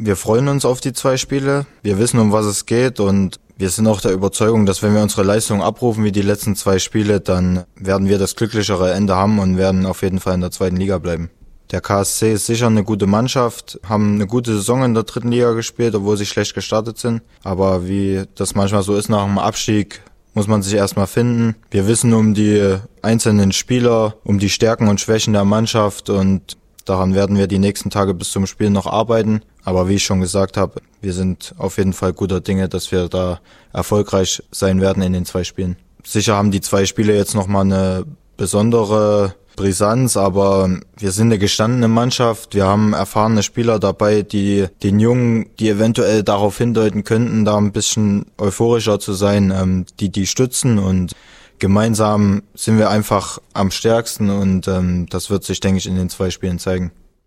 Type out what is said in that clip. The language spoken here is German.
Wir freuen uns auf die 2 Spiele. Wir wissen, um was es geht und wir sind auch der Überzeugung, dass wenn wir unsere Leistung abrufen wie die letzten 2 Spiele, dann werden wir das glücklichere Ende haben und werden auf jeden Fall in der 2. Liga bleiben. Der KSC ist sicher eine gute Mannschaft, haben eine gute Saison in der 3. Liga gespielt, obwohl sie schlecht gestartet sind. Aber wie das manchmal so ist nach dem Abstieg, muss man sich erstmal finden. Wir wissen um die einzelnen Spieler, um die Stärken und Schwächen der Mannschaft und daran werden wir die nächsten Tage bis zum Spiel noch arbeiten. Aber wie ich schon gesagt habe, wir sind auf jeden Fall guter Dinge, dass wir da erfolgreich sein werden in den 2 Spielen. Sicher haben die 2 Spiele jetzt nochmal eine besondere Brisanz, aber wir sind eine gestandene Mannschaft. Wir haben erfahrene Spieler dabei, die den Jungen, die eventuell darauf hindeuten könnten, da ein bisschen euphorischer zu sein, die stützen und gemeinsam sind wir einfach am stärksten und das wird sich, denke ich, in den 2 Spielen zeigen.